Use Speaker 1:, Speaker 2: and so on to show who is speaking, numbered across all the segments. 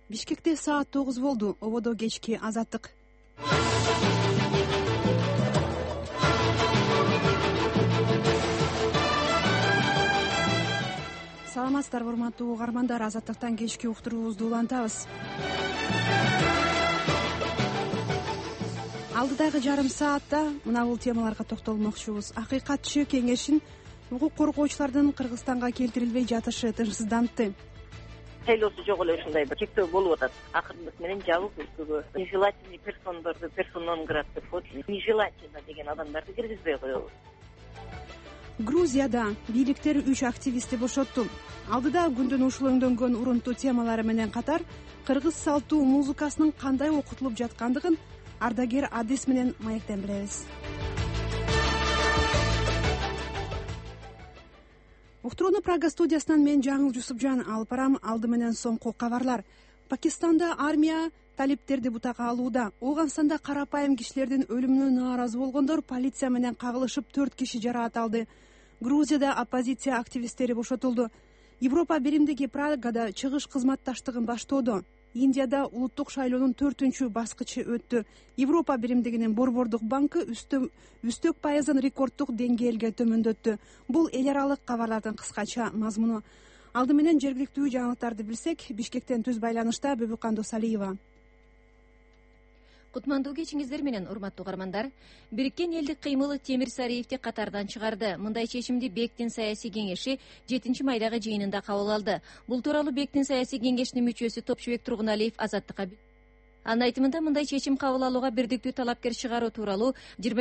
Speaker 1: Бишкекте саат 9 болду. Ободо кечки азаттык. Саламатсыздарбы урматтуу угармандар, азаттыктан кечки уктуруубузду улантабыз. Алдыдагы жарым саатта мына бул темаларга токтолмокчубуз. Акыйкатчы кеңешин укук коргоочулардын Кыргызстанга келтирилбей жатышы тынчсыздантты.
Speaker 2: Шайлоосу жок эле ушундай бир чектөө болуп атат. Акырындык менен жабык өлкөгө нежелательный персоналарды персон град деп коет. Нежелательно деген адамдарды киргизбей коебуз.
Speaker 1: Грузияда бийликтер 3 активистти бошотту. Алдыда күндүн ушул өңдөнгөн урунтуу темалары менен катар кыргыз салтуу музыкасынын кандай окутулуп жаткандыгын ардагер адис менен маектен билебиз. Уктурууну Прага студиясынан мен Жаңыл Жусупжан алып барам. Алды менен соңку кабарлар. Пакистанда армия талиптерди бутага алууда. Ооганстанда карапайым кишилердин өлүмүнө нааразы болгондор полиция менен кагылышып 4 киши жараат алды. Грузияда оппозиция активисттери бошотулду. Европа биримдиги Прагада чыгыш кызматташтыгын баштоодо. Индияда улуттук шайлоонун 4-чү баскычы өттү. Европа биримдигинин Борбордук банкы үстөк пайызын рекорддук деңгээлге төмөндөттү. Бул эл аралык кабарлардын кыскача мазмуну. Алды менен жергиликтүү жаңылыктарды билсек, Бишкектен түз байланышта Бүбүкан Досалиева.
Speaker 3: Кутмандуу кечиңиздер менен урматтуу угармандар. Бириккен элдик кыймыл Темир Сариевди катардан чыгарды. Мындай чечимди БЕКтин саясий кеңеши 7-майдагы жыйынында кабыл алды. Бул тууралуу БЕКтин саясий кеңешинин мүчөсү Топчубек Тургуналиев Азаттыкка анын айтымында мындай чечим кабыл алууга бирдиктүү талапкер чыгаруу тууралуу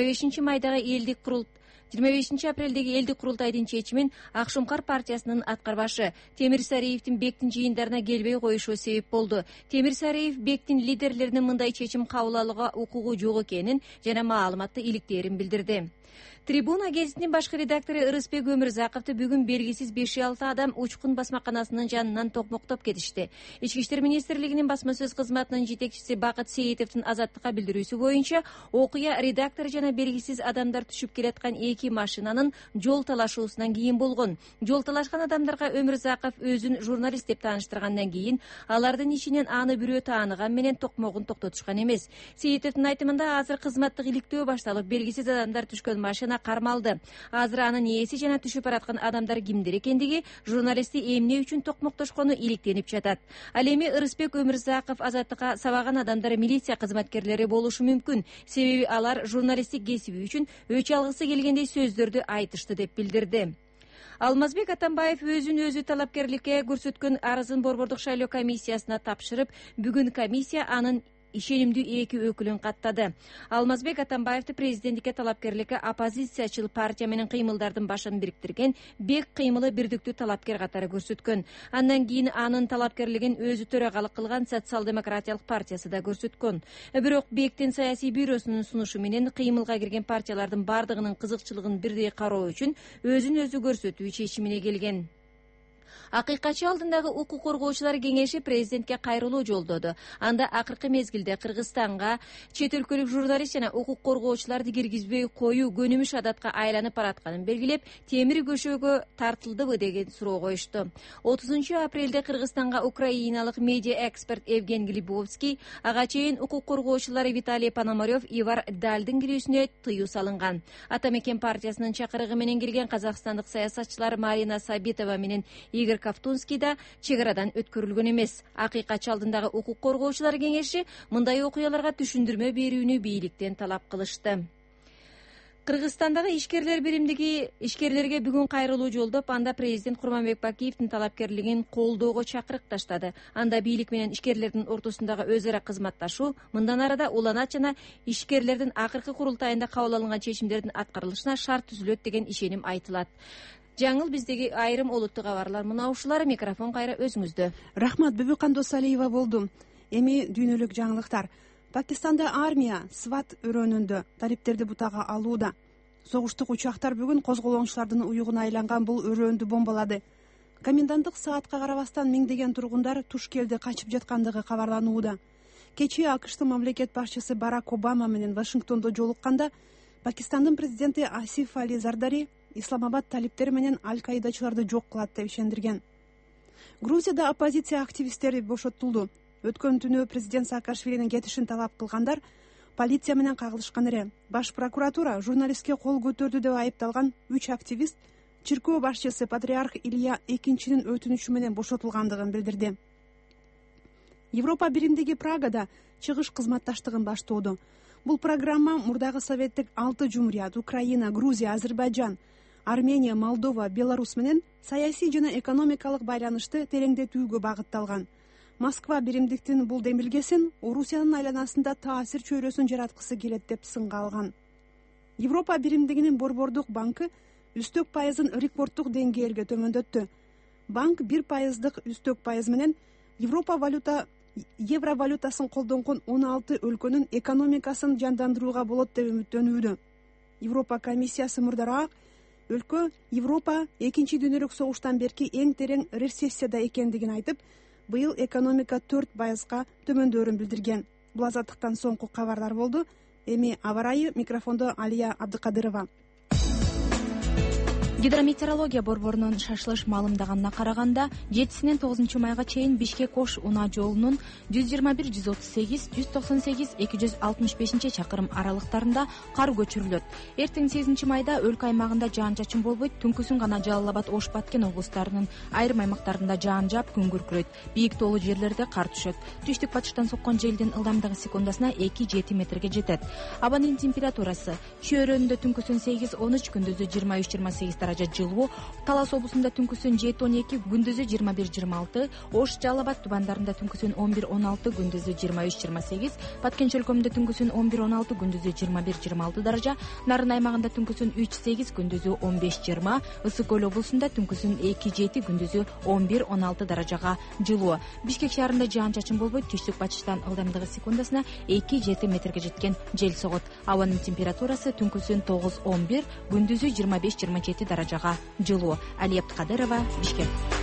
Speaker 3: 25 апрелдеги элдик курултайдын чечимин Акшумкар партиясынын аткарбашы Темир Сариевдин БЕКтин жыйындарына келбей коюшу себеп болду. Темир Сариев БЕКтин лидерлеринин мындай чечим кабыл алууга укугу жок экенин жана маалыматты иликтээрин билдирди. Трибуна гезитинин башкы редактору Ырысбек Өмүрзаковду бүгүн белгисиз 5-6 адам Учкун басмаканасынын жанынан токмоктоп кетишти. Ички иштер министрлигинин басма сөз кызматынын жетекчиси Бакыт Сейитовдун Азаттыкка билдирүүсү боюнча, окуя редактор жана белгисиз адамдар түшүп келаткан 2 машинанын жол талашуусунан кийин болгон. Жол талашкан адамдарга Өмүрзаков өзүн журналист деп тааныштыргандан кийин алардын ичинен аны бирөө тааныган менен токмогун токтотушкан эмес. Сейитовдун айтымында азыр кызматтык иликтөө башталып, белгисиз адамдар түшкөн машина кармалды. Азыр анын ээси жана түшүп бараткан адамдар кимдер экендиги, журналистти эмне үчүн токмоктошкону иликтенип жатат. Ал эми Ырысбек Өмүрзаков Азаттыкка сабаган адамдар милиция кызматкерлери болушу мүмкүн. Себеби алар журналисттик кесиби үчүн өч алгысы келгендей сөздөрдү айтышты деп билдирди. Алмазбек Атамбаев өзүн өзү талапкерликке көрсөткөн арызын Борбордук шайлоо комиссиясына тапшырып, бүгүн комиссия анын ишенимдүү 2 өкүлүн каттады. Алмазбек Атамбаевди президенттикке талапкерликке оппозициячыл партия менен кыймылдардын башын бириктирген БЕК кыймылы бирдиктүү талапкер катары көрсөткөн. Андан кийин анын талапкерлигин өзү төрагалык кылган Социал-демократиялык партиясы да көрсөткөн. Бирок БЕКтин саясий бюросунун сунушу менен кыймылга кирген партиялардын бардыгынын кызыкчылыгын бирдей кароо үчүн өзүн өзү көрсөтүү чечимине келген. Акыйкатчы алдындагы укук коргоочулар кеңеши президентке кайрылуу жолдоду. Анда акыркы мезгилде Кыргызстанга чет өлкөлүк журналист жана укук коргоочуларды киргизбей коюу көнүмүш адатка айланып баратканын белгилеп, темир көшөгө тартылдыбы деген суроо коюшту. 30-апрелде Кыргызстанга украиналык медиа эксперт Евген Глебовский, ага чейин укук коргоочулар Виталий Пономарев, Ивар Дальдын кирүүсүнө тыюу салынган. Атамекен партиясынын чакырыгы менен келген казакстандык саясатчылар Марина Сабитова менен Игорь Кавтунский да чек арадан өткөрүлгөн эмес. Акыйкатчы алдындагы укук коргоочулар кеңеши мындай окуяларга түшүндүрмө берүүнү бийликтен талап кылышты. Кыргызстандагы ишкерлер биримдиги ишкерлерге бүгүн кайрылуу жолдоп, анда президент Курманбек Бакиевдин талапкерлигин колдоого чакырык таштады. Анда бийлик менен ишкерлердин ортосундагы өз ара кызматташуу мындан арада уланат жана ишкерлердин акыркы курултайында кабыл алынган чечимдердин аткарылышына шарт түзүлөт деген ишеним айтылат. Жаңыл, биздеги айрым олуттуу кабарлар мына ушулар. Микрофон кайра өзүңүздө.
Speaker 1: Рахмат, Бүбүкан Досалиева болду. Эми дүйнөлүк жаңылыктар. Пакистанда армия Сват өрөөнүндө талиптерди бутага алууда. Согуштук учактар бүгүн козголоңчулардын уюгуна айланган бул өрөөндү бомбалады. Коменданттык саатка карабастан миңдеген тургундар Тушкелде качып жаткандыгы кабарланууда. Кечээ АКШтын мамлекет башчысы Барак Обама менен Вашингтондо жолукканда Пакистандын президенти Асиф Али Зардари Исламабад талиптери менен аль-Каидачыларды жок кылат деп ишендирген. Грузияда оппозиция активисттери бошотулду. Өткөн түнү президент Саакашвилинин кетишин талап кылгандар полиция менен кагылышкан эле. Баш прокуратура журналистке кол көтөрдү деп айыпталган 3 активист чиркөө башчысы патриарх Илья экинчинин өтүнүчү менен бошотулгандыгын билдирди. Европа биримдиги Прагада чыгыш кызматташтыгын баштоодо. Бул программа мурдагы советтик 6 жумурият Украина, Грузия, Азербайджан, Армения, Молдова, Беларусь менен саясий жана экономикалык байланышты тереңдетүүгө багытталган. Москва биримдиктин бул демилгесин Орусиянын айланасында таасир чөйрөсүн жараткысы келет деп сынга алган. Европа биримдигинин Борбордук банкы үстөк пайызын рекорддук деңгээлге төмөндөттү. Банк 1% үстөк пайыз менен евро валютасын колдонгон 16 өлкөнүн экономикасын жандандырууга болот деп үмүттөнүүдө. Европа комиссиясы мурдараак өлкө Европа 2-дүйнөлүк согуштан берки эң терең рецессияда экендигин айтып, быйыл экономика 4%га төмөндөрүн билдирген. Бул азаттыктан соңку кабарлар болду. Эми аба ырайы, микрофондо Алия Абдыкадырова.
Speaker 4: Гидрометеорология борборунун шашылыш маалымдаганына караганда 7-9 чейин Бишкек-Ош унаа жолунун 121-138-198-265 чакырым аралыктарында кар көчүрүлөт. Эртең 8 майда өлкө аймагында жаан-чачын болбойт. Түнкүсүн гана Жалал Абад, Ош, Баткен облустарынын айрым аймактарында жаан жаап, күн күркүрөйт. Бийик тоолуу жерлерде кар түшөт. Түштүк батыштан соккон желдин ылдамдыгы секундасына 2-7 метрге жетет. Абанын температурасы Чөйрөндө түнкүсүн 8-13, күндүзү 23-28 даража жылуу, Талас облусунда түнкүсүн 7-12, күндүзү 21-26, Ош, Жалал Абад тубандарында түнкүсүн 11-16, күндүзү 23-28, Баткен чөлкөмүндө түнкүсүн 11-16, күндүзү 21-26 даража, Нарын аймагында түнкүсүн 3-8, күндүзү 15-20, Ысык көл облусунда түнкүсүн 2-7, күндүзү 11-16 даражага жылуу. Бишкек шаарында жаан-чачын болбойт. Түштүк батыштан ылдамдыгы секундасына 2-7 метрге жеткен жел согот. Абанын температурасы түнкүсүн 9-11, күндүзү 25-27 даражага жылуу. Алия Абдыкадырова, Бишкек.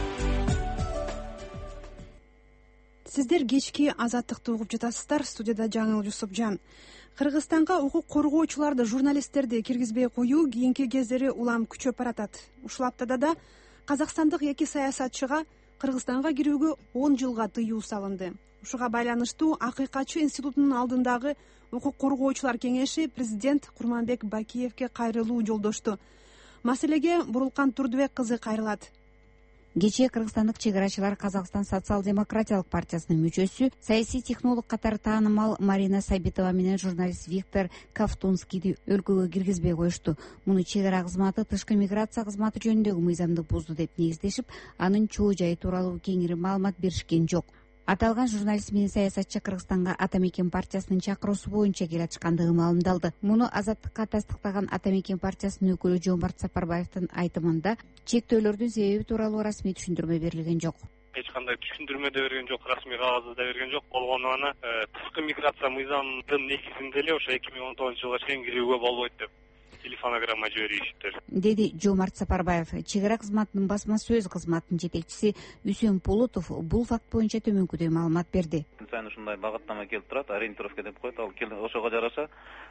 Speaker 1: Сиздер кечки азаттыкты угуп жатасыздар. Студияда Жаңыл Жусупжан. Кыргызстанга укук коргоочуларды, журналисттерди киргизбей коюу кийинки кездери улам күчөп баратат. Ушул аптада да казакстандык 2 саясатчыга Кыргызстанга кирүүгө 10 жылга тыюу салынды. Ушуга байланыштуу Акыйкатчы институтунун алдындагы укук коргоочулар кеңеши президент Курманбек Бакиевке кайрылуу жолдошту. Маселеге Бурулкан Турдубек кызы кайрылат.
Speaker 5: Кечээ кыргызстандык чек арачылар Казакстан социал-демократиялык партиясынын мүчөсү, саясий технолог катары таанымал Марина Сабитова менен журналист Виктор Ковтунскийди өлкөгө киргизбей коюшту. Муну чек ара кызматы тышкы миграция кызматы жөнүндөгү мыйзамды бузду деп негиздешип, анын чоо жайы тууралуу кеңири маалымат беришкен жок. Аталган журналист менен саясатчы Кыргызстанга Ата Мекен партиясынын чакыруусу боюнча келе жаткандыгы маалымдалды. Муну Азаттыкка тастыктаган Ата Мекен партиясынын өкүлү Жомарт Сапарбаевдин айтымында чектөөлөрдүн себеби тууралуу расмий түшүндүрмө берилген жок.
Speaker 6: Эч кандай түшүндүрмө да берген жок, расмий кагазды да берген жок. Болгону аны тышкы миграция мыйзамынын негизинде эле ошо 2019-жылга чейин кирүүгө болбойт деп телефонограмма жиберишиптир,
Speaker 5: деди Жомарт Сапарбаев. Чек ара кызматынын басма сөз кызматынын жетекчиси Үсен Пулутов бул факт боюнча төмөнкүдөй маалымат берди.
Speaker 7: Сайын ушундай багыттама келип турат, ориентировка деп коет. Ал ошого жараша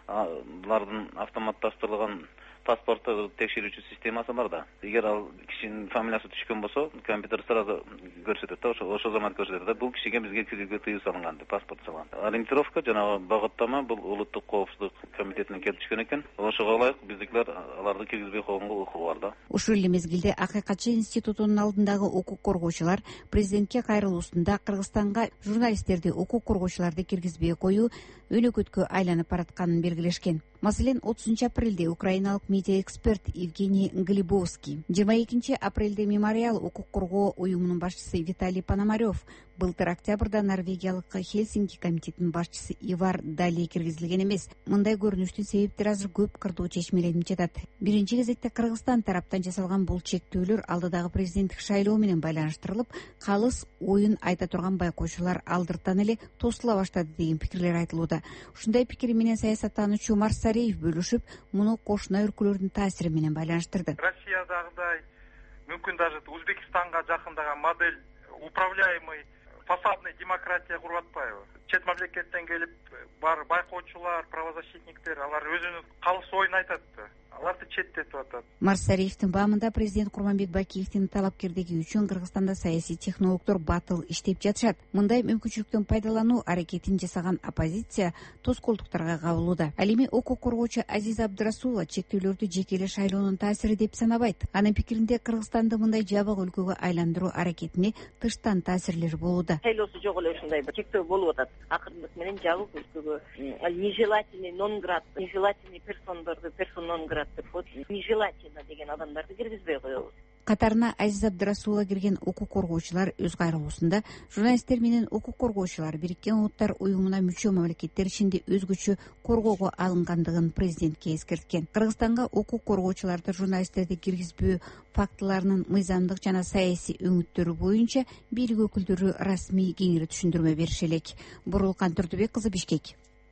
Speaker 7: булардын автоматташтырылган паспорту текшерүүчү системасы бар да. Эгер ал кишинин фамилиясы түшкөн болсо, компьютер сразу көрсөтөт да, ошо замат көрсөтөт да. Бул кишиге бизге кирүүгө тыюу салынган деп паспорт салган. Ориентировка жанагы багыттама бул улуттук коопсуздук комитетинен келип түшкөн экен. Ошого ылайык биздикилер аларды киргизбей койгонго укугу бар да.
Speaker 5: Ушул эле мезгилде Акыйкатчы институтунун алдындагы укук коргоочулар президентке кайрылуусунда Кыргызстанга журналисттерди, укук коргоочуларды киргизбей коюу өнөкөткө айланып баратканын белгилешкен. Маселен, 30 апрелде украиналык медиа эксперт Евгений Глебовский, 22 апрелде Мемориал укук коргоо уюмунун башчысы Виталий Пономарев, былтыр октябрда Норвегиялык Хельсинки комитетинин башчысы Ивар Дали киргизилген эмес. Мындай көрүнүштүн себептери азыр көп кырдуу чечмеленип жатат. Биринчи кезекте Кыргызстан тараптан жасалган бул чектөөлөр алдыдагы президенттик шайлоо менен байланыштырылып, калыс оюн айта турган байкоочулар алдыртан эле тосула баштады деген пикирлер айтылууда. Ушундай пикир менен саясаттануучу Марсариев бөлүшүп, муну кошуна өлкөлөрдүн таасири менен байланыштырды.
Speaker 8: Россиядагыдай, мүмкүн даже Өзбекстанга жакындаган модель управляемый фасадный демократия куруп атпайбы? Чет мамлекеттен келип бар байкоочулар, правозащитниктер, алар өзүнүн калыс оюн айтат. аларды четтетип атат.
Speaker 5: Марсариевдин баамында президент Курманбек Бакиевдин талапкерлиги үчүн Кыргызстанда саясий технологдор батыл иштеп жатышат. Мындай мүмкүнчүлүктөн пайдалануу аракетин жасаган оппозиция тоскоолдуктарга кабылууда. Ал эми укук коргоочу Азиза Абдрасулова чектөөлөрдү жеке эле шайлоонун таасири деп санабайт. Анын пикиринде Кыргызстанды мындай жабык өлкөгө айландыруу аракетине тыштан таасирлер болууда.
Speaker 2: Шайлоосу жок эле ушундай бир чектөө болуп атат. Акырындык менен жабык өлкөгө нежелательный нон град, нежелательный персондорду персон нон град деп коет, нежелательно деген адамдарды киргизбей коебуз.
Speaker 5: Катарына Азиза Абдрасулова кирген укук коргоочулар өз кайрылуусунда журналисттер менен укук коргоочулар Бириккен Улуттар уюмуна мүчө мамлекеттер ичинде өзгөчө коргоого алынгандыгын президентке эскерткен. Кыргызстанга укук коргоочуларды журналисттерди киргизбөө фактыларынын мыйзамдык жана саясий өңүттөрү боюнча бийлик өкүлдөрү расмий кеңири түшүндүрмө бериши элек. Бурулкан Турдубек кызы, Бишкек.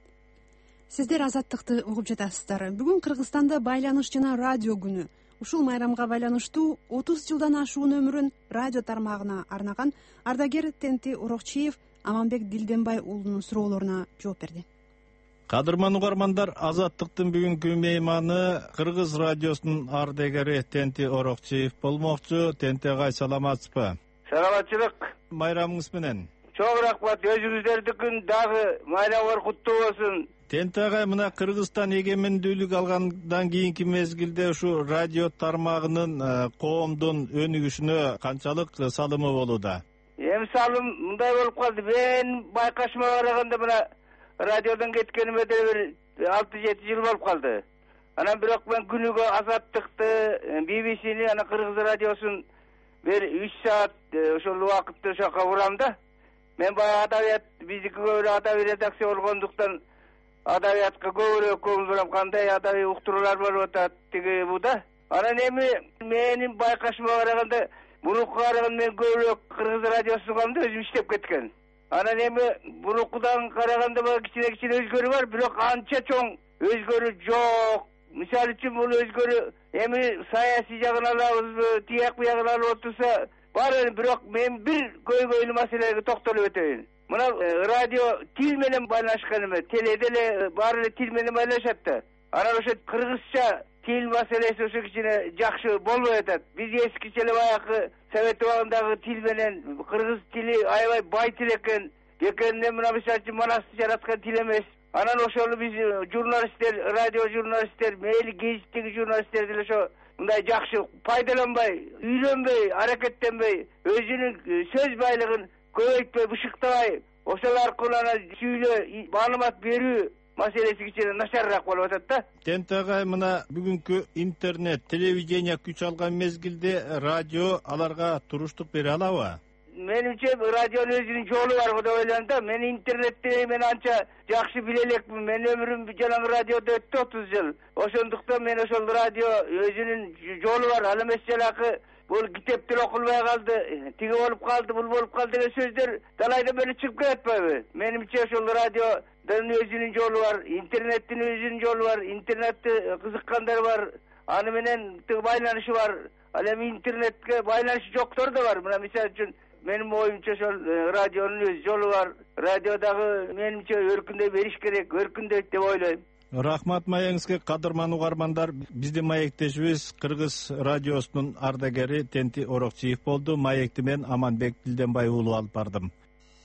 Speaker 1: Сиздер азаттыкты угуп жатасыздар. Бүгүн Кыргызстанда байланыш жана радио күнү. Ушул майрамга байланыштуу 30 жылдан ашуун өмүрүн радио тармагына арнаган ардагер Тенти Орокчиев Аманбек Дилденбай уулунун суроолоруна жооп берди.
Speaker 9: Кадырман угармандар, азаттыктын бүгүнкү мейманы Кыргыз радиосунун ардагери Тенти Орокчиев болмокчу. Тенти агай, саламатсызбы?
Speaker 10: Саламатчылык.
Speaker 9: Майрамыңыз менен.
Speaker 10: Чоң рахмат, өзүңүздөрдүкүн дагы майрамыңар куттуу болсун.
Speaker 9: Тенти агай, мына Кыргызстан эгемендүүлүк алгандан кийинки мезгилде ушу радио тармагынын коомдун өнүгүшүнө канчалык салымы болууда?
Speaker 10: Эми салым мындай болуп калды. Мен байкашыма караганда мына радиодон кеткениме деле бир 6-7 жыл болуп калды. Анан бирок мен күнүгө Азаттыкты, BBC'ни, анан Кыргыз радиосун бир 3 саат ошол убакытта ошоко урам да. Мен баягы адабият, биздики көбүрөөк адабий редакция болгондуктан адабиятка көбүрөөк көңүл бурам. Кандай адабий уктуруулар болуп атат тиги бу да. Анан эми менин байкашыма караганда мурункуга караганда мен көбүрөөк Кыргыз радиосунда өзүм иштеп кеткен. Анан эми мурункудан караганда кичине өзгөрүү бар, бирок анча чоң өзгөрүү жок. Мисалы үчүн бул өзгөрүү эми саясий жагын алабызбы, тияк буягын алып отурса бар, бирок мен бир көйгөйлүү маселеге токтолуп өтөйүн. Мына радио тил менен байланышкан эме, теледе эле баары эле тил менен байланышат да. Анан ошо кыргызча тил маселеси ошо кичине жакшы болбой атат. Биз эскиче эле баягы совет убагындагы тил менен кыргыз тили аябай бай тил экен. Экенинен мына мисалы үчүн Манасты жараткан тил эмес. Анан ошол биз журналисттер, радио журналисттер, мейли гезиттеги журналисттер деле ошо мындай жакшы пайдаланбай, үйлөнбөй, аракеттенбей, өзүнүн сөз байлыгын көбөйтпөй, бышыктабай, ошол аркылуу анан сүйлөө, маалымат берүү маселеси кичине начарыраак болуп атат да.
Speaker 9: Тенти агай, мына бүгүнкү интернет, телевидение күч алган мезгилде радио аларга туруштук бере алабы?
Speaker 10: Менимче радионун өзүнүн жолу бар деп ойлойм да. Мен интернетти мен анча жакшы биле элекмин. Мен өмүрүм жалаң радиодо өттү 30 жыл. Ошондуктан мен ошол радио өзүнүн жолу бар. Ал эмес жалакы бул китептер окулбай калды, тиги болуп калды, бул болуп калды деген сөздөр далайдан бери чыгып келатпайбы? Менимче ошол радиодун өзүнүн жолу бар, интернеттин өзүнүн жолу бар, интернетти кызыккандар бар, аны менен тиги байланышы бар. Ал эми интернетке байланышы жоктор да бар. Мына мисалы үчүн менин оюмча ошол радионун өз жолу бар. Радио дагы менимче өркүндөй бериш керек, өркүндөйт деп ойлойм.
Speaker 9: Рахмат маегиңизге, кадырман угармандар. Биздин маектешибиз Кыргыз радиосунун ардагери Тенти Орокчиев болду. Маекти мен Аманбек Дилденбай уулу алып бардым.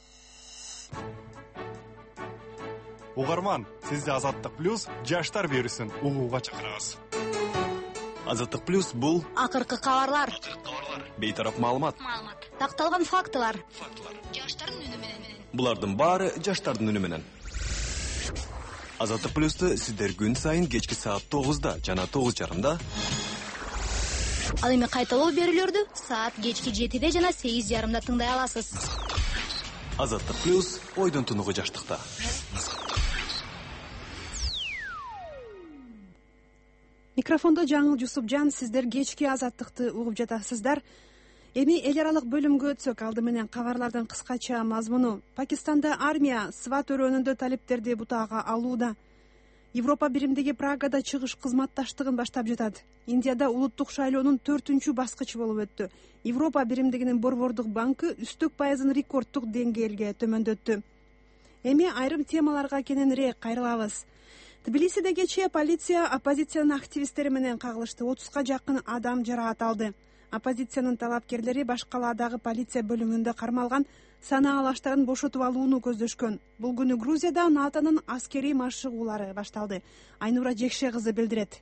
Speaker 11: Угарман, сизди Азаттык плюс жаштар берүүсүн угууга чакырабыз. Азаттык плюс бул
Speaker 12: акыркы кабарлар,
Speaker 11: бейтарап маалымат,
Speaker 12: такталган фактылар, жаштардын үнү менен.
Speaker 11: Булардын баары жаштардын үнү менен. Азаттык плюсту сиздер күн сайын кечки саат 9-да жана 9:30-да,
Speaker 12: ал эми кайталоо берүүлөрдү саат кечки 7-де жана 8:30-да тыңдай аласыз.
Speaker 11: Азаттык плюс ойдон тунугу жаштыкта.
Speaker 1: Микрофондо Жаңыл Жусупжан, сиздер кечки азаттыкты угуп жатасыздар. Эми эл аралык бөлүмгө өтсөк, алды менен кабарлардын кыскача мазмуну. Пакистанда армия сват өрөөнүндө талиптерди бутаага алууда. Европа биримдиги Прагада чыгыш кызматташтыгын баштап жатат. Индияда улуттук шайлоонун 4-үнчү баскычы болуп өттү. Европа биримдигинин борбордук банкы үстөк пайызын рекордтук деңгээлге төмөндөттү. Эми айрым темаларга кененирээк кайрылабыз. Тбилисиде кечээ полиция оппозициянын активисттери менен кагылышты. 30га жакын адам жараат алды. Оппозициянын талапкерлери баш калаадагы полиция бөлүмүндө кармалган санаа алаштарын бошотуп алууну көздөшкөн. Бул күнү Грузияда НАТОнун аскерий машыгуулары башталды. Айнура Жекше кызы билдирет.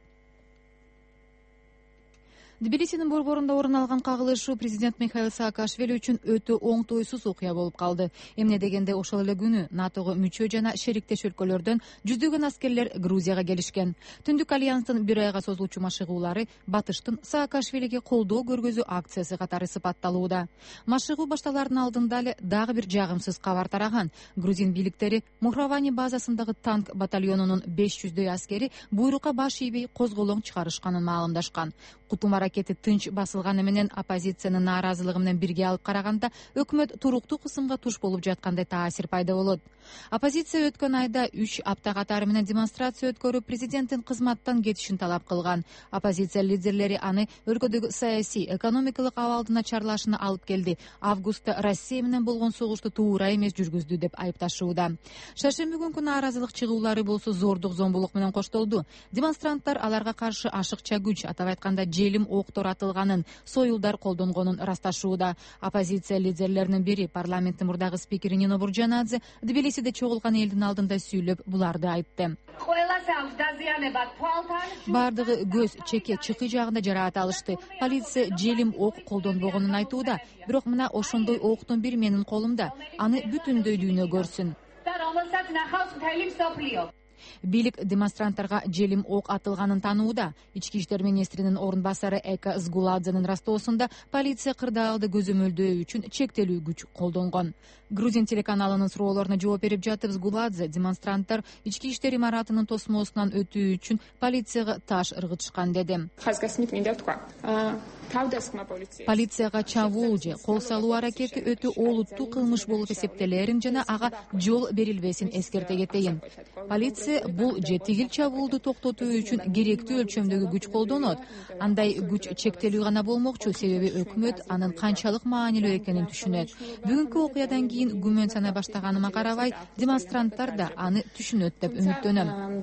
Speaker 4: Тбилисинин борборунда орун алган кагылышуу президент Михаил Саакашвили үчүн өтө оңтойсуз окуя болуп калды. Эмне дегенде ошол эле күнү НАТОго мүчө жана шериктеш өлкөлөрдөн жүздөгөн аскерлер Грузияга келишкен. Түндүк альянстын бир айга созулчу машыгуулары батыштын Саакашвилиге колдоо көргөзүү акциясы катары сыпатталууда. Машыгуу башталаардын алдында эле дагы бир жагымсыз кабар тараган. Грузин бийликтери Мухравани базасындагы танк батальонунун 500дөй аскери буйрукка баш ийбей козголоң чыгарышканын маалымдашкан. Кутум аракети тынч басылганы менен оппозициянын нааразылыгы менен бирге алып караганда өкмөт туруктуу кысымга туш болуп жаткандай таасир пайда болот. Оппозиция өткөн айда 3 апта катары менен демонстрация өткөрүп президенттин кызматтан кетишин талап кылган. Оппозиция лидерлери аны өлкөдөгү саясий, экономикалык абалдын начарлашына алып келди. Августта Россия менен болгон согушту туура эмес жүргүздү деп айыпташууда. Шаршемби күнкү нааразылык чыгуулары болсо зордук зомбулук менен коштолду. Демонстранттар аларга каршы ашыкча күч, атап айтканда желим октор атылганын, союлдар колдонгонун ырасташууда. Оппозиция лидерлеринин бири парламенттин мурдагы спикери Нино Бурджанадзе Тбилисиде чогулган элдин алдында сүйлөп буларды айтты. Бардыгы көз, чеке, чыкый жагында жараат алышты. Полиция желим ок колдонбогонун айтууда. Бирок мына ошондой октун бири менин колумда. Аны бүтүндөйлүүнө көрсүн. Бийлик демонстранттарга желим ок атылганын таанууда. Ички иштер министринин орун басары Эка Сгуладзенин растоосунда полиция кырдаалды көзөмөлдөө үчүн чектелүү күч колдонгон. Грузин телеканалынын суроолоруна жооп берип жатып Сгуладзе демонстранттар ички иштер имаратынын тосмосунан өтүү үчүн полицияга таш ыргытышкан деди. Полицияга чабуул же кол салуу аракети өтө олуттуу кылмыш болуп эсептелерин жана ага жол берилбесин эскерте кетейин. Полиция бул же тигил чабуулду токтотуу үчүн керектүү өлчөмдөгү күч колдонот. Андай күч чектелүү гана болмокчу, себеби өкмөт анын канчалык маанилүү экенин түшүнөт. Бүгүнкү окуядан кийин күмөн санай баштаганыма карабай, демонстранттар да аны түшүнөт деп үмүттөнөм.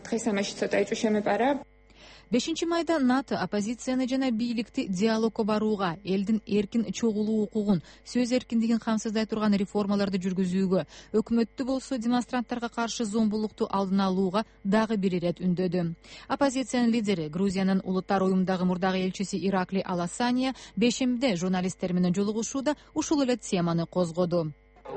Speaker 4: 5 майда НАТО оппозицияны жана бийликти диалогко барууга, элдин эркин чогулуу укугун, сөз эркиндигин камсыздай турган реформаларды жүргүзүүгө, өкмөттү болсо демонстранттарга каршы зомбулукту алдын алууга дагы бир ирет үндөдү. Оппозициянын лидери, Грузиянын улуттар уюмундагы мурдагы элчиси Иракли Аласания бешембиде журналисттер менен жолугушууда ушул эле теманы козгоду.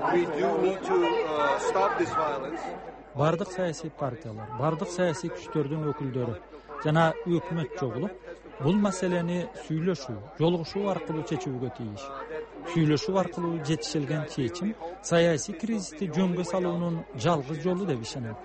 Speaker 13: Бардык саясий партиялар, бардык саясий күчтөрдүн өкүлдөрү жана өкмөт чогулуп, бул маселени сүйлөшүү, жолугушуу аркылуу чечүүгө тийиш. Сүйлөшүү аркылуу жетишилген чечим саясий кризисти жөнгө салуунун жалгыз жолу деп ишенем.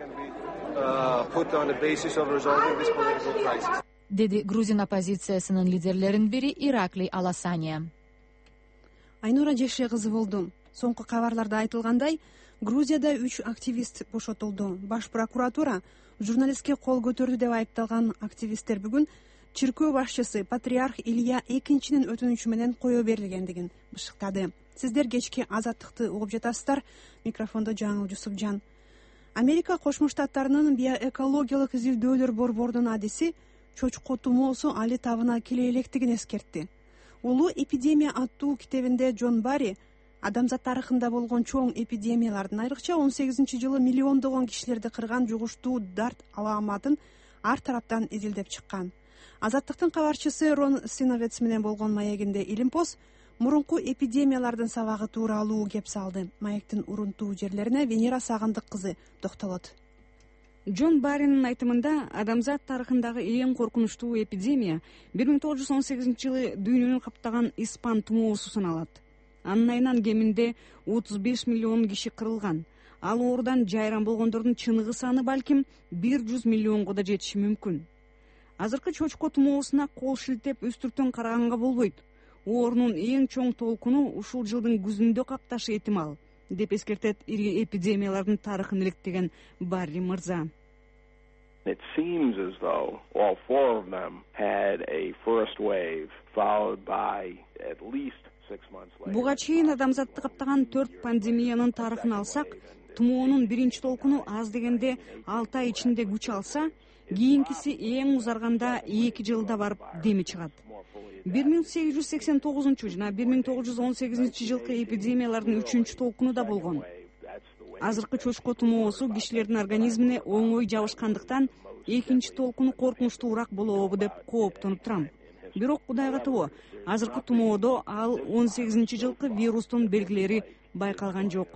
Speaker 4: Деди Грузин оппозициясынын лидерлеринин бири Иракли Аласания.
Speaker 1: Айнура Жекше кызы болду. Соңку кабарларда айтылгандай, Грузияда 3 активист бошотулду. Баш прокуратура журналистке кол көтөрдү деп айыпталган активисттер бүгүн чиркөө башчысы патриарх Илья экинчинин өтүнүчү менен кое берилгендигин бышыктады. Сиздер кечки азаттыкты угуп жатасыздар. Микрофондо Жаңыл Жусупжан. Америка Кошмо Штаттарынын биоэкологиялык изилдөөлөр борборунун адиси чочко тумоосу али табына келе электигин эскертти. Улуу эпидемия аттуу китебинде Джон Барри адамзат тарыхында болгон чоң эпидемиялардын, айрыкча 18-жылы миллиондогон кишилерди кырган жугуштуу дарт аламатын ар тараптан изилдеп чыккан. Азаттыктын кабарчысы Рон Синовец менен болгон маегинде Илимпоз мурунку эпидемиялардын сабагы тууралуу кеп салды. Маектин урунтуу жерлерине Венера Сагындык кызы токтолот.
Speaker 14: Джон Барринин айтымында адамзат тарыхындагы эң коркунучтуу эпидемия 1918-жылы дүйнөнү каптаган испан тумоосу саналат. Анын айынан кеминде 35 миллион киши кырылган. Ал оорудан жайран болгондордун чыныгы саны балким 100 миллионго да жетиши мүмкүн. Азыркы чочко тумоосуна кол шилтеп үстүртөн караганга болбойт. Оорунун эң чоң толкуну ушул жылдын күзүндө капташы этимал, деп эскертет ири эпидемиялардын тарыхын иликтеген Барри мырза.
Speaker 15: It seems as though all 4 of them had a first wave followed by at least
Speaker 14: Буга чейин адамзатты каптаган 4 пандемиянын тарыхын алсак, тумоонун биринчи толкуну аз дегенде 6 ай ичинде күч алса, кийинкиси эң узарганда 2 жылда барып деми чыгат. 1889 жана 1918 жылкы эпидемиялардын 3 толкуну да болгон. Азыркы чочко тумоосу кишилердин организмине оңой жабышкандыктан экинчи толкуну коркунучтуураак болобу деп кооптонуп турам. Бирок Кудайга тобо, азыркы тумоодо ал 18 жылкы вирустун белгилери байкалган жок.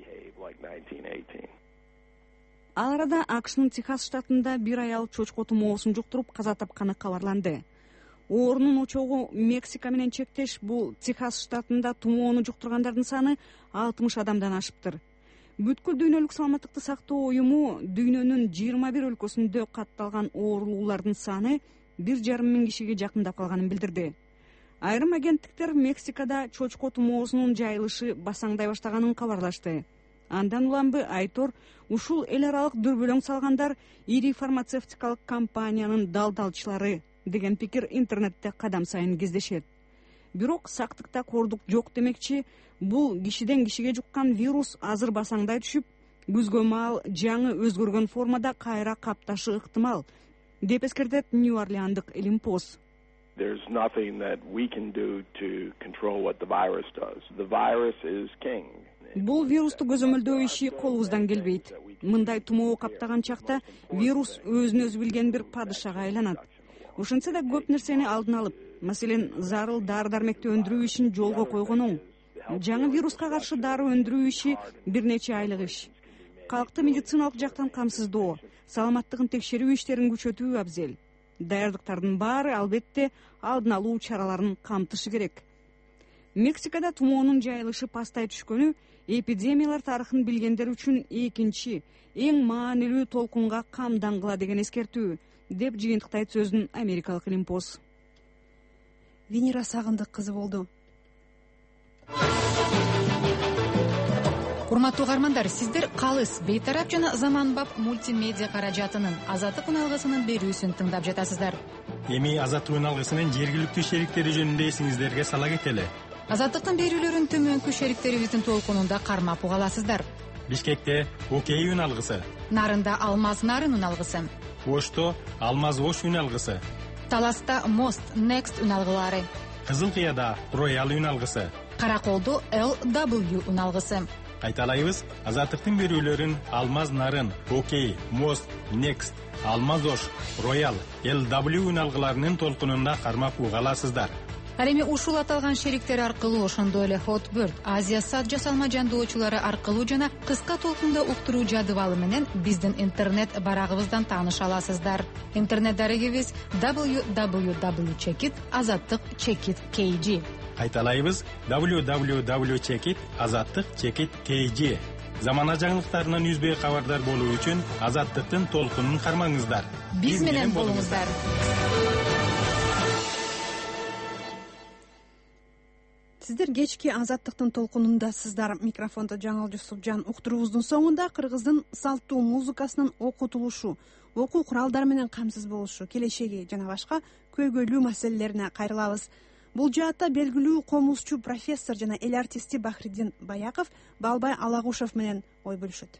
Speaker 14: Ал арада АКШнын Техас штатында бир аял чочко тумоосун жуктуруп каза тапканы кабарланды. Оорунун очогу Мексика менен чектеш. Бул Техас штатында тумоону жуктургандардын саны 60 адамдан ашыптыр. Бүткүл дүйнөлүк саламаттыкты сактоо уюму дүйнөнүн 21 өлкөсүндө катталган оорулуулардын саны 1,5 миң кишиге жакындап калганын билдирди. Айрым агенттиктер Мексикада чочко тумоосунун жайылышы басаңдай баштаганын кабарлашты. Андан уламбы Айтор ушул эл аралык дүрбөлөң салгандар ири фармацевтикалык компаниянын далдалчылары деген пикир интернетте кадам сайын кездешет. Бирок сактыкта кордук жок демекчи, бул кишиден кишиге жуккан вирус азыр басаңдай түшүп, күзгө маал жаңы өзгөргөн формада кайра капташы ыктымал, деп эскертет Нью-Орлеандык Элимпос.
Speaker 15: There's nothing that we can do to control what the virus does. The virus is king.
Speaker 14: Бул вирусту көзөмөлдөө иши колубуздан келбейт. Мындай тумоо каптаган чакта вирус өзүн өзү билген бир падышага айланат. Ошентсе да көп нерсени алдын алып, маселен, зарыл дары-дармекти өндүрүү ишин жолго койгон оң. Жаңы вируска каршы дары өндүрүү иши бир нече айлык иш. Калкты медициналык жактан камсыздоо, саламаттыгын текшерүү иштерин күчөтүү абзел. Даярдыктардын баары албетте алдын алуу чараларын камтышы керек. Мексикада тумоонун жайылышы пастай түшкөнү эпидемиялар тарыхын билгендер үчүн экинчи, эң маанилүү толкунга камдангыла деген эскертүү, деп жыйынтыктайт сөзүн америкалык Элимпос.
Speaker 1: Венера Сагындык кызы болду.
Speaker 16: Урматтуу угармандар, сиздер Калыс бейтарап жана заманбап мультимедиа каражатынын Азаттык үналгысынын берүүсүн тыңдап жатасыздар.
Speaker 17: Эми Азаттык үналгысынын жергиликтүү шериктери жөнүндө эсиңиздерге сала кетели.
Speaker 16: Азаттыктын берүүлөрүн төмөнкү шериктерибиздин толкунунда кармап угаласыздар.
Speaker 17: Бишкекте Окей үналгысы,
Speaker 16: Нарында Алмаз Нарын үналгысы,
Speaker 17: Ошто Алмаз Ош үналгысы,
Speaker 16: Таласта Мост Next үналгылары,
Speaker 17: Кызыл Кыяда Роял үналгысы,
Speaker 16: Караколду LW үналгысы.
Speaker 17: Кайталайбыз, Азаттыктын берүүлөрүн Алмаз Нарын, Окей, Мост, Next, Алмаз Ош, Роял, LW үналгыларынын толкунунда кармап угаласыздар.
Speaker 16: Ал эми ушул аталган шериктер аркылуу, ошондой эле Hotbird, Азия сад жасалма жандоочулары аркылуу жана кыска толкунда уктуруу жадыбалы менен биздин интернет барагыбыздан тааныша аласыздар. Интернет дарегибиз www.checkit.azattik.kg.
Speaker 17: Кайталайбыз, www.checkit.azattik.kg. Замана жаңылыктарынан үзбөй кабардар болуу үчүн Азаттыктын толкунун кармаңыздар.
Speaker 16: Биз менен болуңуздар.
Speaker 1: Сиздер кечки Азаттыктын толкунундасыздар. Микрофондо Жаңыл Жусупжан. Уктуруубуздун соңунда кыргыздын салттуу музыкасынын окутулушу, окуу куралдары менен камсыз болушу, келечеги жана башка көйгөйлүү маселелерине кайрылабыз. Бул жаатта белгилүү комузчу профессор жана эл артисти Бахриддин Баяков Балбай Алагушев менен ой бөлүшөт.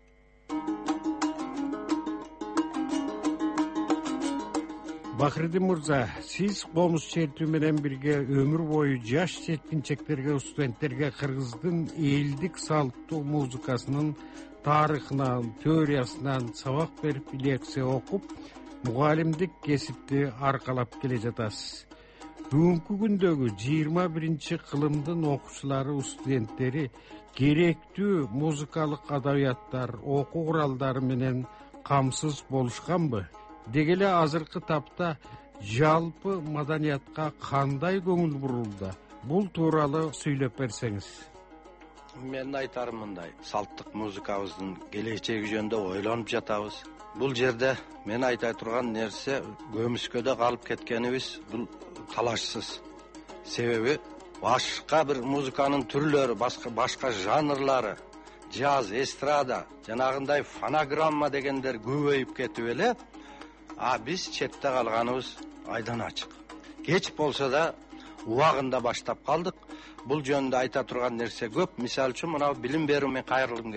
Speaker 18: Бахриддин мырза, сиз комуз чертүү менен бирге өмүр бою жаш жеткинчектерге, студенттерге кыргыздын элдик салттуу музыкасынын тарыхынан, теориясынан сабак берип, лекция окуп, мугалимдик кесипти аркалап келе жатасыз. Бүгүнкү күндөгү 21 кылымдын окуучулары, студенттери керектүү музыкалык адабияттар, окуу куралдары менен камсыз болушканбы? Деги эле азыркы тапта жалпы маданиятка кандай көңүл бурулду? Бул тууралуу сүйлөп берсеңиз.
Speaker 19: Мен айтарым мындай, салттык музыкабыздын келечеги жөнүндө ойлонуп жатабыз. Бул жерде мен айта турган нерсе, көмүскөдө калып кеткенибиз бул талашсыз. Себеби башка бир музыканын түрлөрү, башка жанрлары, джаз, эстрада, жанагындай фонограмма дегендер көбөйүп кетип эле, биз четте калганыбыз айдан ачык. Кеч болсо да убагында баштап калдык. Бул жөнүндө айта турган нерсе көп. Мисалы үчүн мына билим берүү мен кайрылгым келет.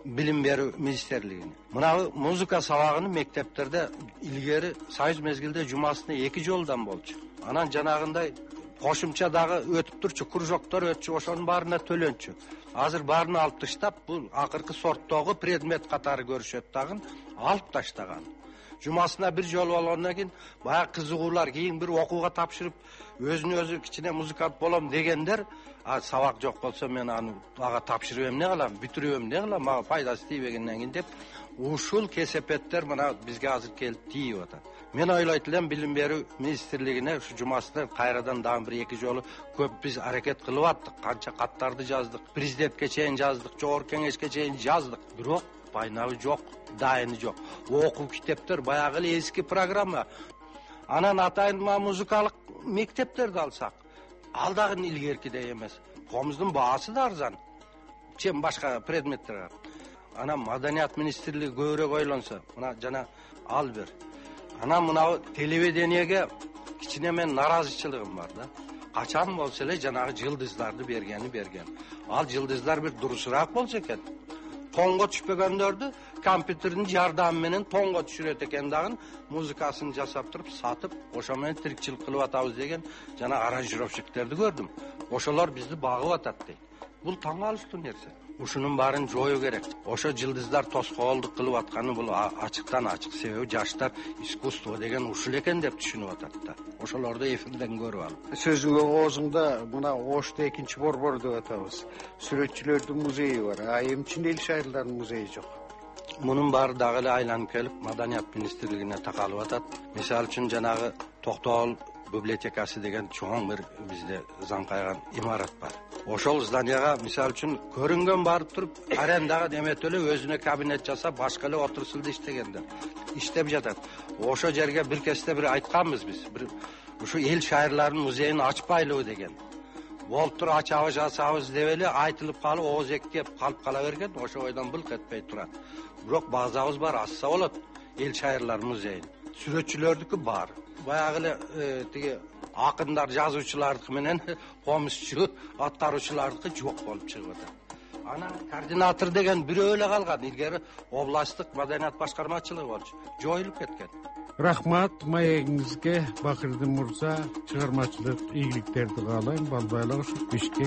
Speaker 19: билим берүү министрлигине. Мына музыка сабагын мектептерде илгери союз мезгилде жумасына 2 жолдан болчу. Анан жанагындай кошумча дагы өтүп турчу, кружоктор өтчү, ошонун баарына төлөнчү. Азыр баарын алып таштап, бул акыркы сорттогу предмет катары көрүшөт дагы алып таштаган. Жумасына 1 жол болгондон кийин баягы кызыгуулар, кийин бир окууга тапшырып, өзүнө өзү кичине музыкант болом дегендер, сабак жок болсо мен аны ага тапшырып эмне кылам, бүтүрүп эмне кылам, мага пайдасы тийбегенден кийин деп ушул кесепеттер мына бизге азыр келип тийип атат. Мен ойлойт элем билим берүү министрлигине ушу жумасына кайрадан дагы 1-2 жолу көп биз аракет кылып аттык, канча каттарды жаздык, президентке чейин жаздык, жогорку кеңешке чейин жаздык, бирок байнабы жок, дайыны жок. Окуу китептер баягы эле эски программа. Анан атайын музыкалык мектептерди алсак, ал дагы илгеркидей эмес. Комуздун баасы да арзан, чем башка предметтерге. Анан маданият министрлиги көбүрөөк ойлонсо, мына жана ал бир. Анан мына телевидениеге кичине мен наразычылыгым бар да. Качан болсо эле жанагы жылдыздарды берген. Ал жылдыздар бир дурусураак болсо экен. Тоңго түшпөгөндөрдү компьютердин жардамы менен тоңго түшүрөт экен дагы, музыкасын жасап туруп сатып, ошо менен тирикчилик кылып атабыз деген жана аранжировщиктерди көрдүм. Ошолор бизди багып атат дейт. Бул таң калыштуу нерсе. Ушунун баарын жоюу керек. Ошо жылдыздар тоскоолдук кылып атканы бул ачыктан ачык. Себеби жаштар искусство деген ушул экен деп түшүнүп атат да. Ошолорду эфирден көрүп алып.
Speaker 18: Сөзүңө оозуңда мына Ошто 2-борбор деп атабыз. Сүрөтчүлөрдүн музейи бар, эмчине эл шайырлардын музейи жок.
Speaker 19: Мунун баары дагы эле айланып келип, маданият министрлигине такалып атат. Мисалы үчүн жанагы Токтоол библиотекасы деген чоң бир бизде заң имарат бар. Ошол зданияга мисалы үчүн көрүнгөн барып туруп, арендага эметеле өзүнө кабинет жасап, башка эле отурсулда иштегендер. Иштеп жатат. Ошо жерге бир кезде бир айтканбыз биз. Ушу эл шайырлардын музейин ачпайлыбы деген. Болуп туруп ачабыз жасабыз деп эле айтылып калып, оозек кеп калып кала берген. Ошо ойдон былк этпей турат. Бирок базабыз бар, ачса болот эл шайырлар музейин. Сүрөтчүлөрдүкү бар. Баягы эле тиги акындар, жазуучулардыкы менен комузчу, аттаруучулардыкы жок болуп чыгып атат. Анан координатор деген бирөө эле калган. Илгери областтык маданият башкармачылыгы болчу. Жоюлуп кеткен.
Speaker 18: Рахмат маегиңизге Бакырдын мырза, чыгармачылык ийгиликтерди каалайм. Балбайлык ушуп Бишкек.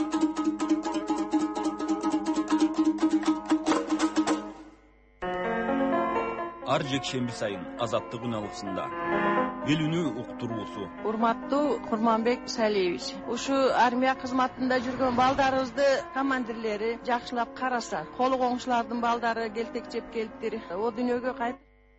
Speaker 20: Ар жекшемби сайын Азаттык үналгысында эл үнү уктуруусу.
Speaker 21: Урматтуу Курманбек Салиевич, ушу армия кызматында жүргөн балдарыбызды командирлери жакшылап караса, колу коңшулардын балдары келтекчеп келиптир. О дүйнөгө кайт.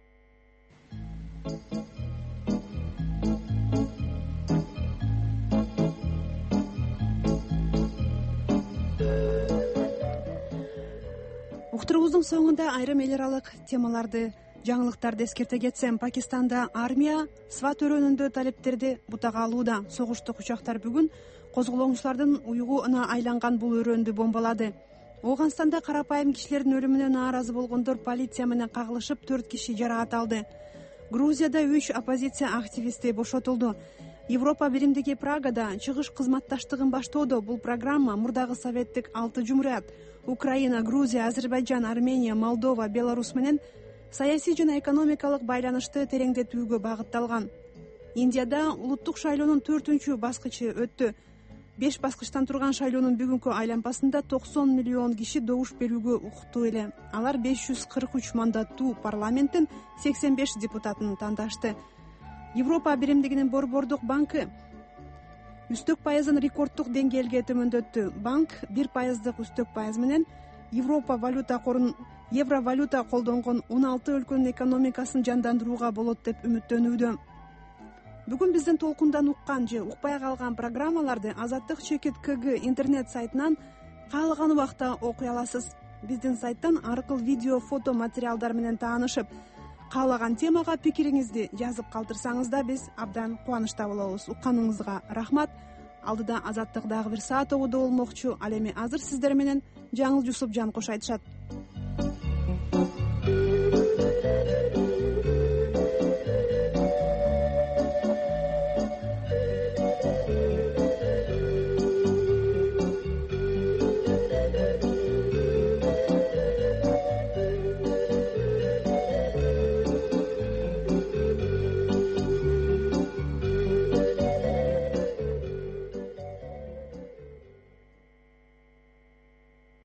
Speaker 1: Уктуруубуздун соңунда айрым эл аралык темаларды, жаңылыктарды эскерте кетсем, Пакистанда армия Сват өрөөнүндө талептерди бутага алууда. Согуштук учактар бүгүн козголоңчулардын уйгуна айланган бул өрөөндү бомбалады. Ооганстанда карапайым кишилердин өлүмүнө нааразы болгондор полиция менен кагылышып 4 киши жаракат алды. Грузияда 3 оппозиция активисти бошотулду. Европа биримдиги Прагада чыгыш кызматташтыгын баштоодо. Бул программа мурдагы советтик 6 жумурият Украина, Грузия, Азербайджан, Армения, Молдова, Беларусь менен саясий жана экономикалык байланышты тереңдетүүгө багытталган. Индияда улуттук шайлоонун 4-чү баскычы өттү. 5 баскычтан турган шайлоонун бүгүнкү айланпасында 90 миллион киши добуш берүүгө укуктуу эле. Алар 543 мандаттуу парламенттин 85 депутатын тандашты. Европа биримдигинин Борбордук банкы үстөк пайызын рекордтук деңгээлге төмөндөттү. Банк 1% үстөк пайыз менен Европа валюта корун евро валюта колдонгон 16 өлкөнүн экономикасын жандандырууга болот деп үмүттөнүүдө. Бүгүн биздин толкундан уккан же укпай калган программаларды Азаттык чекит КГ интернет сайтынан каалаган убакта окуй аласыз. Биздин сайттан аркыл видео, фото материалдар менен таанышып, каалаган темага пикириңизди жазып калтырсаңыз да биз абдан кубанычта болобуз. Укканыңызга рахмат. Алдыда Азаттык дагы бир саат тобудо болмокчу. Ал эми азыр сиздер менен Жаңыл Жусупжан кош айтышат.